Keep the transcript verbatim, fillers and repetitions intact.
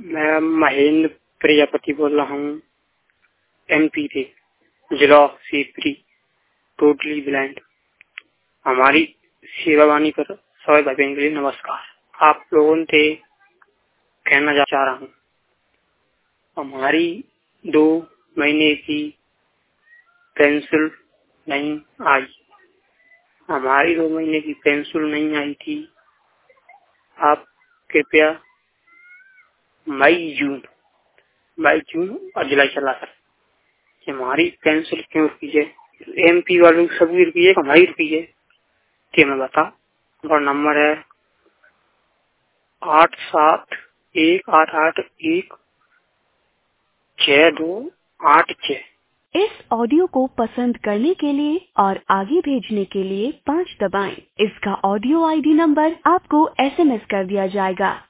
मैं महेंद्र प्रजापति बोल रहा हूँ, एमपी से, जिला शिवपुरी, टोटली ब्लाइंड। हमारी सेवावाणी पर सभी भाइयों के लिए नमस्कार। आप लोगों से कहना चाह रहा हूँ, हमारी दो महीने की पेंसिल नहीं आई। हमारी दो महीने की पेंसिल नहीं आई थी। आप कृपया मई जून मई जून और जुलाई चला कर हमारी पेंसिल क्यों रुकी है? एमपी वालों की सभी रुकी है, हमारी रुकी है कि मैं बता। और नंबर है आठ सात एक आठ आठ एक छह दो आठ छह। इस ऑडियो को पसंद करने के लिए और आगे भेजने के लिए पाँच दबाएं। इसका ऑडियो आईडी नंबर आपको एसएमएस कर दिया जाएगा।